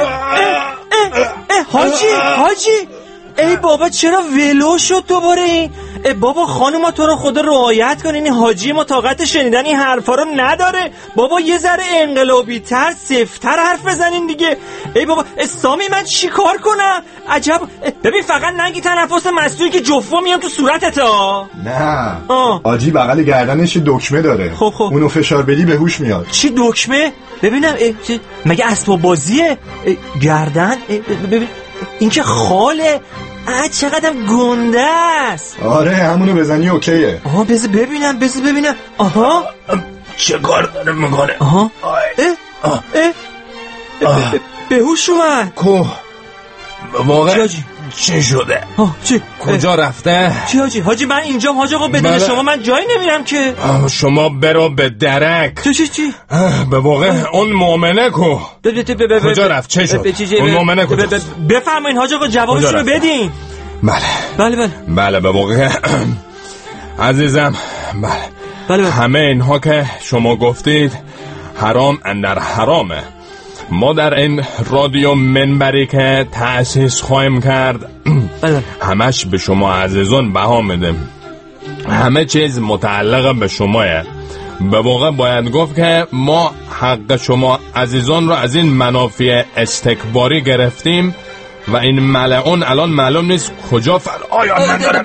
حاجی حاجی ای بابا چرا ولو شد دوباره این؟ ای بابا خانوما تو رو خدا رعایت کنین، این حاجی ما طاقت شنیدن این حرفا رو نداره. بابا یه ذره انقلابی تر سفت‌تر حرف بزنین دیگه. ای بابا سامی من چی کار کنم؟ عجب. ببین فقط نگی تنفس مصنوعی که جفا میان تو صورتت ها. نه حاجی بغل گردنش دکمه داره. خب خب اونو فشار بدی به هوش میاد. چی دکمه؟ ببینم مگه اسباب بازیه؟ گردن ببین این که خاله. آه چقدر گنده است. آره همونو بزنی اوکیه. آها بذار ببینم بذار ببینم. آها چه کار داره میکنه؟ آها اه اه اه بهوش اومد کوه واقعا چه شده؟ چی؟ کجا رفته؟ چی حاجی؟ حاجی من اینجام حاج آقا، بدون شما من جایی نمیرم که. شما برو به درک. چی چی چی؟ به واقع اون مؤمنه کو کجا رفت؟ چه شد؟ اون مؤمنه کجا؟ بفرمایین حاج آقا جوابش رو بدین. بله بله بله بله به واقع عزیزم بله بله همه اینها که شما گفتید حرام اندر حرامه. ما در این رادیو منبری که تأسیس خواهیم کرد همش به شما عزیزان بها میدیم. همه چیز متعلق به شماه. به واقع باید گفت که ما حق شما عزیزان رو از این منافع استکباری گرفتیم و این ملعون الان معلوم نیست کجا فر آیا ندارم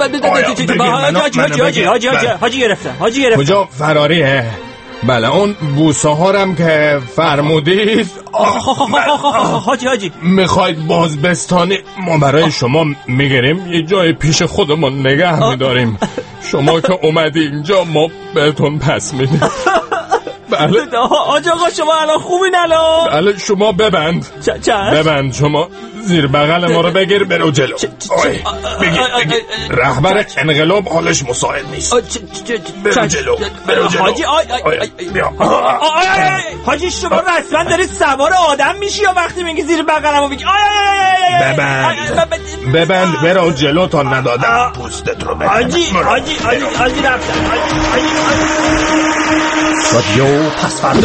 حاجی گرفتم حاجی گرفتم کجا فراریه. بله اون بوسه هارم که فرمودید حاجی حاجی میخواید باز بستانی ما برای شما میگیریم یه جای پیش خودمون نگه میداریم. شما که اومدی اینجا ما بهتون پس میدیم. بله آج آقا شما الان خوبین الان؟ بله شما ببند ببند شما زیر بغل ما رو بگیر برو جلو. بگیر بگیر رهبر انقلاب حالش مساعد نیست. برو جلو برو جلو حاجی حاجی شما رسما دارید سوار آدم میشی یا وقتی میگی زیر بغلمو بگی ببند ببند برو جلو تا ندادم پوستت رو ببند. حاجی حاجی حاجی رفتم رادیو پسوردا.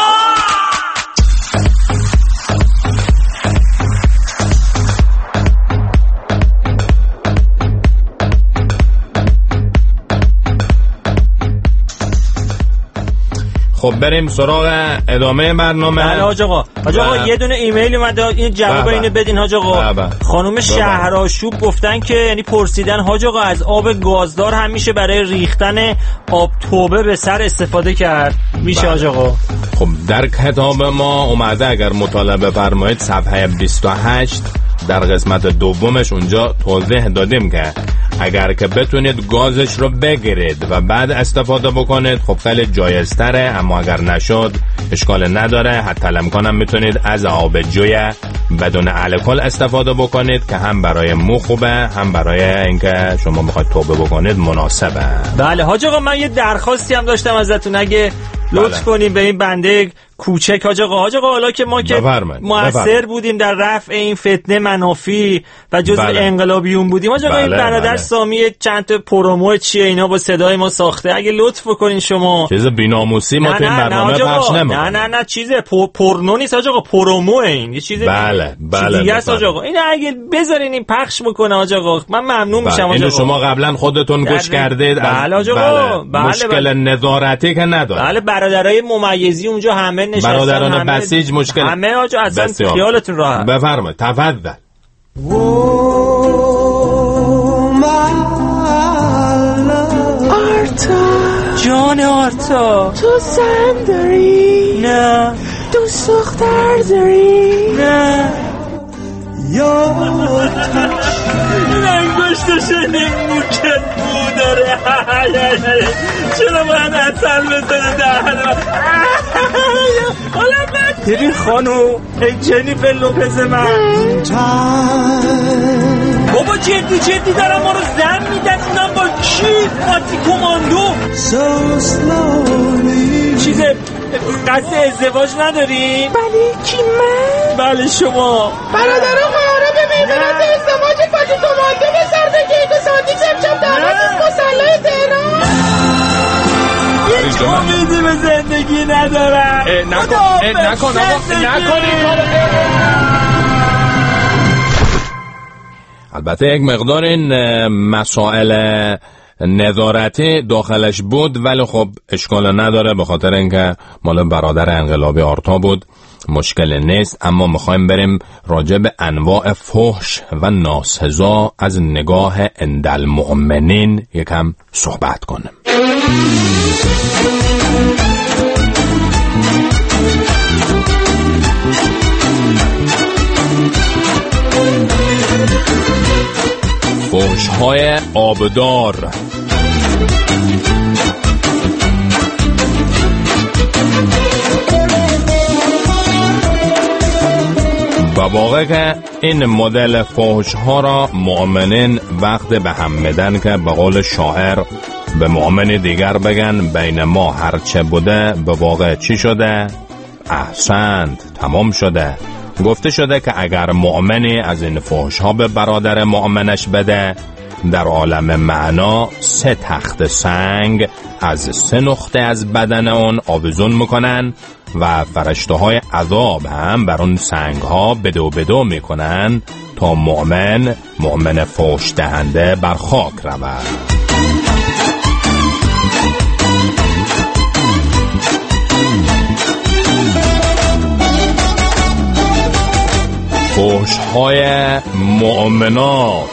خب بریم سراغ ادامه برنامه. بله حاج آقا حاج آقا یه دونه ایمیل اومده این جواب اینو بدین حاج آقا. خانم شهرآشوب گفتن که یعنی پرسیدن حاج آقا از آب گازدار هم میشه برای ریختن آب توبه به سر استفاده کرد میشه حاج آقا؟ خب در کتاب ما اومده اگر مطالعه بفرمایید صفحه بیست و هشت در قسمت دومش اونجا توضیح دادیم که اگر که بتونید گازش رو بگیرید و بعد استفاده بکنید خب خیلی جایزتره، اما اگر نشد اشکال نداره. حتی الامکانم میتونید از آب جوی بدون الکل استفاده بکنید که هم برای مو خوبه هم برای اینکه شما میخواید توبه بکنید مناسبه. بله حاج آقا من یه درخواستی هم داشتم ازتون اگه لطف کنیم به این بنده کوچک حاج آقا. حاج آقا حالا که ما که مؤثر بودیم در رفع این فتنه منافی و جزء بله. انقلابیون بودیم حاج آقا. بله. این برادر بله. سامی چند تا پرومو چیه اینا با صدای ما ساخته اگه لطف کنین شما. چیز بی‌ناموسی ما تو این برنامه پخش نمی‌کنیم. نه نه نه چیز پورنو نیست حاج آقا، پرومو این یه چیز بله بله دیگه است حاج آقا. این اگه بذارین این پخش بکنه حاج آقا من ممنون میشم حاج آقا. شما قبلا خودتون گوش کردید. بله حاج آقا. بله. مشکل نظارتی که نداره. بله برادرای ممیزی اونجا همه نشستن. برادران بسیج مشکل همه آجا اصلا خیالتون راحت. بفرمایید تفضل. آرتا جان آرتا تو زن داری؟ نه. دوست دختر داری؟ نه. یا این انگشتش نموکت بود داره. چرا باید اصل بزنه دهنم؟ ببین خانو ای جنیفر لوپز من بابا جدی جدی دارم ما رو زن میدن اونم با کی؟ قاطی کماندو چیزه قصد ازدواج نداری؟ بله کی من؟ بله شما برادرم قراره به میدونم که ازدواج قاطی کماندو به سر بگیرد و ساندی چمچم دارم مسلح تهران هیچ امیدی به زندگی ندارم. نکن نکن نکن این کارو. البته یک مقدار این مسائل نظارتی داخلش بود ولی خب اشکال نداره به خاطر اینکه مال برادر انقلابی آرتا بود مشکل نیست. اما میخوایم بریم راجع به انواع فحش و ناسزا از نگاه عندالمؤمنین یکم صحبت کنیم. فحش‌های آبدار. و واقع که این مدل فحش ها را مؤمنین وقت به هم میدن که به قول شاعر به مؤمن دیگر بگن بین ما هرچه بوده به واقع چی شده؟ احسنت، تمام شده. گفته شده که اگر مؤمنی از این فحش ها به برادر مؤمنش بده، در عالم معنا سه تخت سنگ از سه نقطه از بدن اون آویزون میکنن و فرشته های عذاب هم بر اون سنگ ها بدو بدو میکنن تا مؤمن مؤمن فحش دهنده بر خاک رود. فحش های مؤمنات.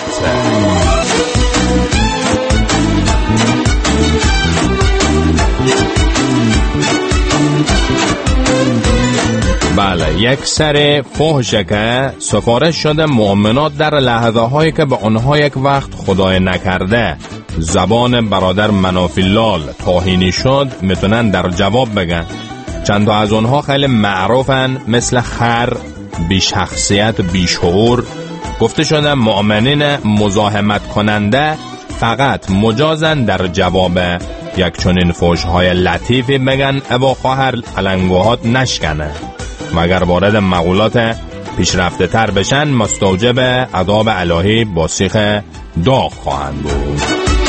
بله، یک سری فحشه که سفارش شده مؤمنات در لحظه هایی که به آنها یک وقت خدای نکرده زبان برادر منافیلال توهینی شد میتونن در جواب بگن. چند تا از اونها خیلی معروفن، مثل خر، بی شخصیت، بی شعور. گفته شده مؤمنین مزاحمت کننده فقط مجازن در جواب یک چنین فحش‌های لطیفی بگن ابا خواهر علنگوهات نشکنه، مگر وارد مقولات پیشرفته تر بشن مستوجب عذاب الهی با سیخ داغ خواهند بود.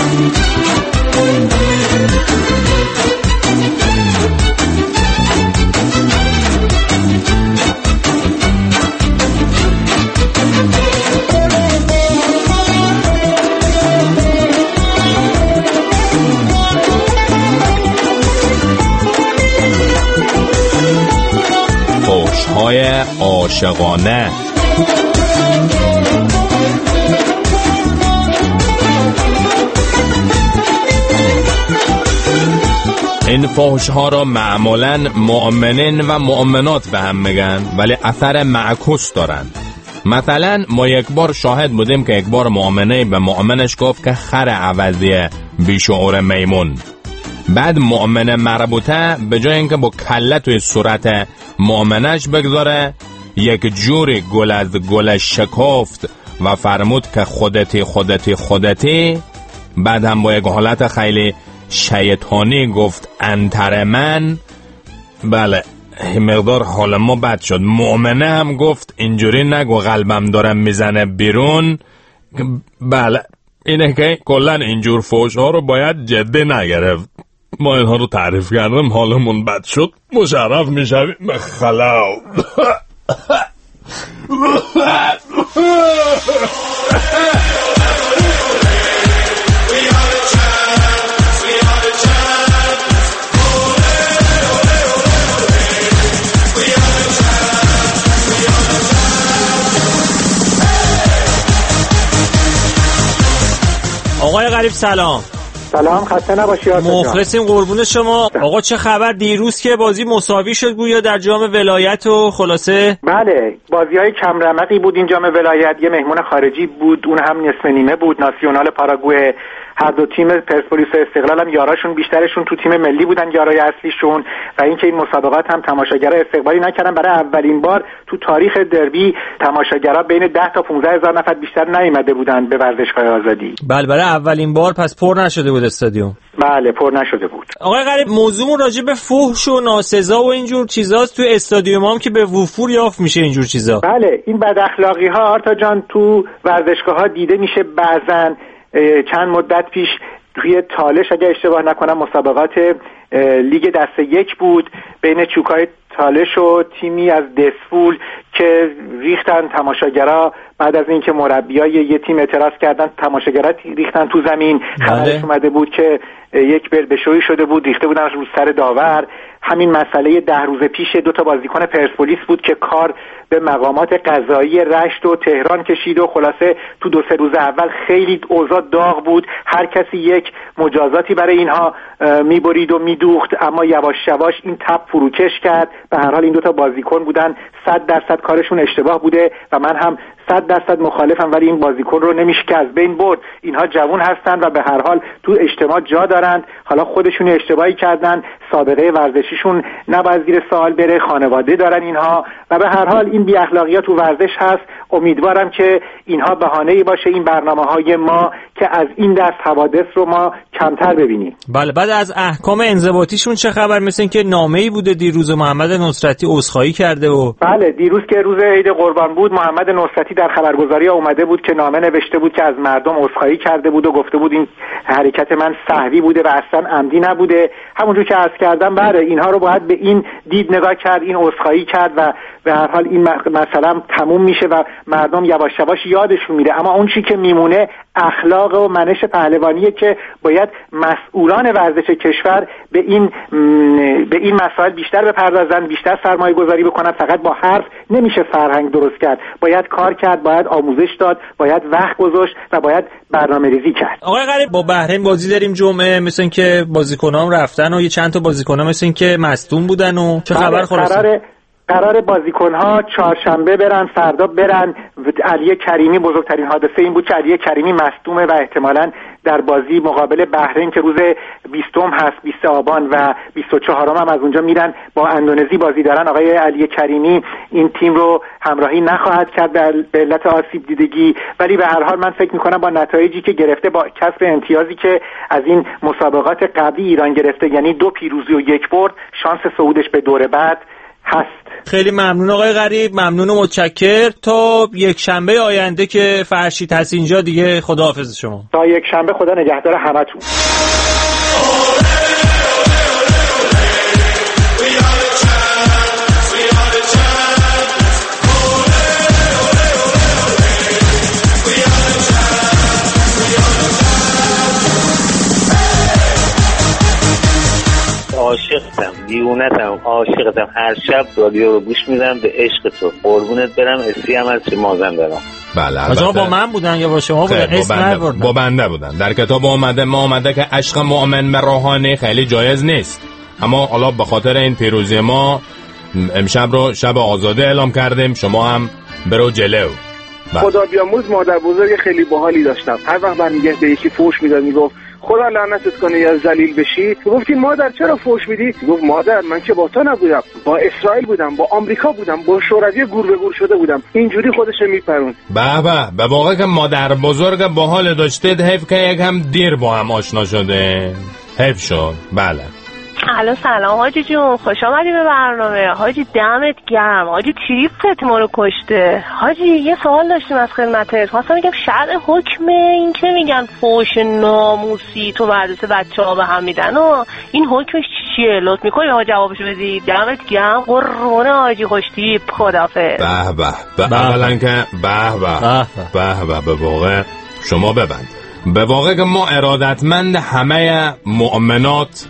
های عاشقانه. این فحش ها را معمولاً مؤمنین و مؤمنات به هم میگن ولی اثر معکوس دارن. مثلا ما یک بار شاهد بودیم که یک بار مؤمنه به مؤمنش گفت که خر عوضی بیشعور میمون. بعد مؤمن مربوطه به جای اینکه با کله توی صورت مؤمنش بگذاره یک جوری گل از گلش شکفت و فرمود که خودتی خودتی خودتی. بعد هم با یک حالت خیلی شیطانی گفت انتر من. بله، مقدار حال ما بد شد. مؤمنه هم گفت اینجوری نگو قلبم دارم میزنه بیرون. بله، اینه که کلن اینجور فحش ها رو باید جدی نگرفت. ما اینها رو تعریف کردم حالمون بد شد، مشرف میشویم به خلاو. آقای غریب سلام. سلام، خسته نباشی. مخلصیم قربون شما. آقا چه خبر؟ دیروز که بازی مساوی شد گویا در جام ولایت و خلاصه. بله، بازی‌های کم رمقی بود این جام ولایت. یه مهمون خارجی بود، اون هم نصف نیمه بود، ناسیونال پاراگوئه. هر دو تیم پرسپولیس و استقلال هم یاراشون بیشترشون تو تیم ملی بودن، یارای اصلیشون. و اینکه این مسابقات هم تماشاگرها استقبالی نکردن. برای اولین بار تو تاریخ دربی تماشاگرها بین ده تا پانزده هزار نفر بیشتر نیامده بودن به ورزشگاه آزادی. بله، برای اولین بار پس پر نشده بود استادیوم. بله، پر نشده بود. آقای غریب، موضوعمون راجع به فحش و ناسزا و اینجور چیزاست. تو استادیوم هم که به وفور یافت میشه اینجور چیزا. بله، این بد اخلاقی ها آرتا جان تو ورزشگاه‌ها دیده میشه. بعضن چند مدت پیش توی تالش اگه اشتباه نکنم مسابقات لیگ دسته یک بود بین چوکای تالش و تیمی از دسفول که ریختن تماشاگرها. بعد از اینکه مربیای یه تیم اعتراض کردن تماشاگرها ریختن تو زمین. خبرش اومده بود که یک بلبشویی شده بود، ریخته بودن رو سر داور. همین مسئله ده روز پیش دو تا بازیکن پرسپولیس بود که کار به مقامات قضایی رشت و تهران کشید و خلاصه تو دو سه روز اول خیلی اوضاع داغ بود. هر کسی یک مجازاتی برای اینها میبرید و میدوخت، اما یواش یواش این تب فروکش کرد. به هر حال این دو تا بازیکن بودن، صد درصد کارشون اشتباه بوده و من هم صد درصد مخالفم، ولی این بازیکن رو نمیشه که از بین برد. اینها جوان هستن و به هر حال تو اجتماع جا دارند. حالا خودشون اشتباهی کردن، سابقه ورزشیشون نباید زیر سوال بره، خانواده دارن اینها و به هر حال این بی اخلاقیات تو ورزش هست. امیدوارم که اینها بهانه‌ای باشه این برنامه‌های ما که از این دست حوادث رو ما کمتر ببینیم. بله، بعد از احکام انضباطیشون چه خبر؟ مثل اینکه نامه‌ای بوده دیروز محمد نصرتی عذرخواهی کرده و بله دیروز که روز عید قربان بود محمد نصرتی در خبرگزاری اومده بود که نامه نوشته بود که از مردم عذرخواهی کرده بود و گفته بود این حرکت من سهوی بوده و اصلا عمدی نبوده. همونجور که عرض کردم بله اینها رو باید به این دید نگاه کرد، این عذرخواهی کرد و به هر حال این مثلا تموم میشه و مردم یواش یواش یادشون میره. اما اون چیزی که میمونه اخلاق و منش پهلوانیه که باید مسئولان ورزش کشور به این به این مسائل بیشتر بپردازن، بیشتر سرمایه گذاری بکنن. فقط با حرف نمیشه فرهنگ درست کرد، باید کار کرد، باید آموزش داد، باید وقت گذاشت و باید برنامه‌ریزی کرد. آقای غریب با بحرین بازی داریم جمعه، مثل اینکه بازیکنام رفتن و یه چند تا بازیکن‌ها مثل اینکه مصدوم بودن و چه خبر خلاصه؟ قرار بازیکن‌ها چهارشنبه برن، فردا برن. علی کریمی بزرگترین حادثه این بود که علی کریمی مصدومه و احتمالاً در بازی مقابل بحرین که روز بیستم هست، بیست آبان و بیست و چهارم هم از اونجا میرن با اندونزی بازی دارن. آقای علی کریمی این تیم رو همراهی نخواهد کرد به علت آسیب دیدگی، ولی به هر حال من فکر میکنم با نتایجی که گرفته، با کسب امتیازی که از این مسابقات قبلی ایران گرفته، یعنی دو پیروزی و یک برد، شانس صعودش به دور بعد هست. خیلی ممنون آقای غریب، ممنون و متشکر. تا یک شنبه آینده که فرشید هست اینجا دیگه، خداحافظ شما. تا یک شنبه، خدا نگهدار همتون. عاشقتم، دیوونتم، عاشقتم. هر شب رادیو رو گوش میدم به عشق تو. قربونت برم. اسی هم از مازن دارم. بله البته با من بودن یا با شما بودن؟ با بنده, با بنده بودن. در کتاب آمده ما آمده که عشق مؤمن به روحانی خیلی جایز نیست، اما حالا به خاطر این پیروزی ما امشب رو شب آزاده اعلام کردیم. شما هم برو جلو. خدا بیامرز مادر بزرگ خیلی باحالی داشتم. هر وقت برمیگشت به یکی فوش میداد میگفت خدا لعنتت کنه یا ذلیل بشی. گفتی مادر چرا فوش میدی؟ گفت مادر من که با تو نبودم، با اسرائیل بودم، با آمریکا بودم، با شوروی گور به گور شده بودم. اینجوری خودش میپرون. به به به واقع که مادر بزرگ باحال داشتید. حیف که یک هم دیر با هم آشنا شده. حیف شد. بله الو سلام حاجی جون، خوش آمدی به برنامه. حاجی دمت گرم، حاجی تریپت ما رو کشته. حاجی یه سوال داشتیم از خدمتت، خواستم بگم شرع حکم این که میگن فوش ناموسی تو مدرسه بچه‌ها به هم میدن و این حکمش چیه؟ لطف می‌کنی ها جوابشو بدی؟ دمت گرم، قربونه حاجی خوشتیپ. خدافظ. به به به اولا که به به به به به واقع شما ببند. به واقع که ما ارادتمند همه مؤمنات،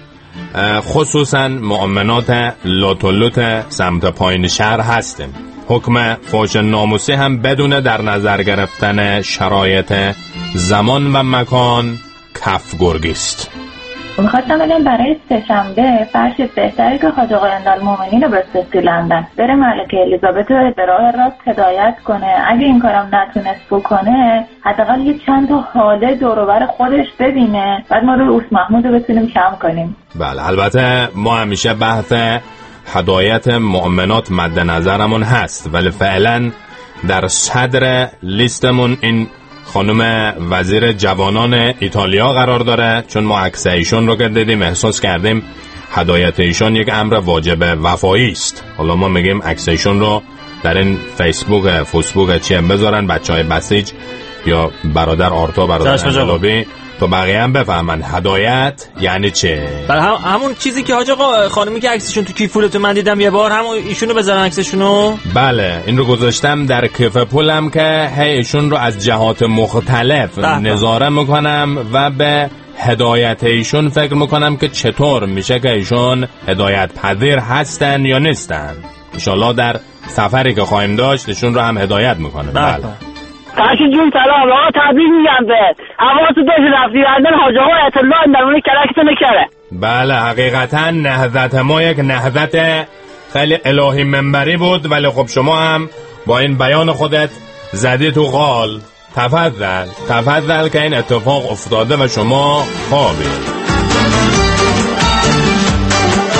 خصوصا مؤمنات لوتولوت سمت پایین شهر هستیم. حکم فوش ناموسی هم بدون در نظر گرفتن شرایط زمان و مکان کف گرگیست. میخواستم بگم برای سه شنبه فرشید بهتره که حاج آقای اندالمومنین رو بفرستی لندن، بره ملکه الیزابت رو به راه راست هدایت کنه. اگه این کارم نتونست بکنه حداقل یه چند تا حاله دور و بر خودش ببینه، بعد ما رو اوس محمود رو بتونیم کم کنیم. بله البته ما همیشه بحث هدایت مؤمنات مد نظرمون هست، ولی فعلا در صدر لیستمون این خانم وزیر جوانان ایتالیا قرار داره، چون ما عکس ایشون رو که دیدیم احساس کردیم هدایت ایشون یک امر واجب وفایی است. حالا ما میگیم عکس ایشون رو در این فیسبوک فیسبوک چی بذارن بچهای بسیج یا برادر آرتا برادر انقلابی تو بقیه هم بفهمن هدایت یعنی چه. بله هم همون چیزی که حاج آقا خانمی که عکسشون تو کیف پولتون من دیدم یه بار، همون ایشونو بذارن عکسشونو. بله این رو گذاشتم در کیف پولم که هی ایشون رو از جهات مختلف نظاره میکنم و به هدایت ایشون فکر میکنم که چطور میشه که ایشون هدایت پذیر هستن یا نیستن. انشالله در سفری که خواهیم داشت ایشون رو هم هدایت میکنه. بله, بله. فرشید جون سلام. آقا تبریک میگم بهت. حواست باشه رفتی لندن حاج آقا اطلاع اندرون کلکتو نکره. بله حقیقتا نهضت ما یک نهضت خیلی الهی منبری بود، ولی خب شما هم با این بیان خودت زدی تو قال. تفضل تفضل که این اتفاق افتاده و شما خوابید.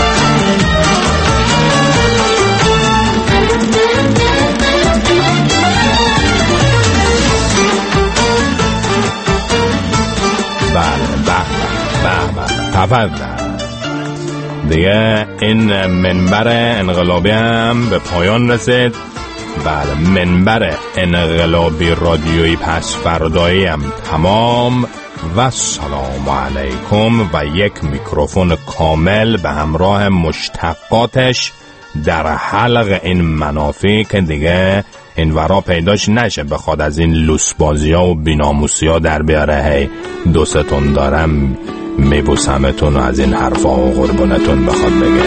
به به تفضل. دیگه این منبر انقلابی هم به پایان رسید. بله، منبر انقلابی رادیویی پس فردایی هم تمام و سلام علیکم و یک میکروفون کامل به همراه مشتقاتش در حلق این منافی که دیگه این ورا پیداش نشه بخواد از این لوسبازی ها و بیناموسی ها در بیاره. هی دوستتون دارم میبوسمتون و از این حرفا و قربونتون بخواد بگه.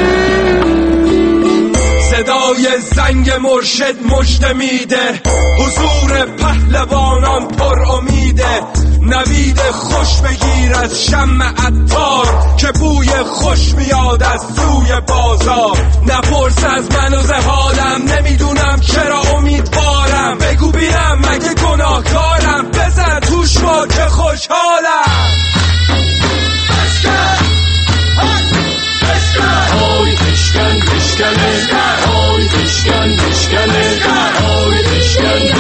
صدای زنگ مرشد مژده میده، حضور پهلوانان پر امیده. نوید خوش بگیر از شمع عطار که بوی خوش میاد از سوی بازار. نپرس از من و زهالم، نمیدونم چرا امیدوارم. بگو بینم مگه گناهکارم، بزن توش با که خوشحالم. آی بشکن بشکنه، آی بشکن بشکنه، آی بشکن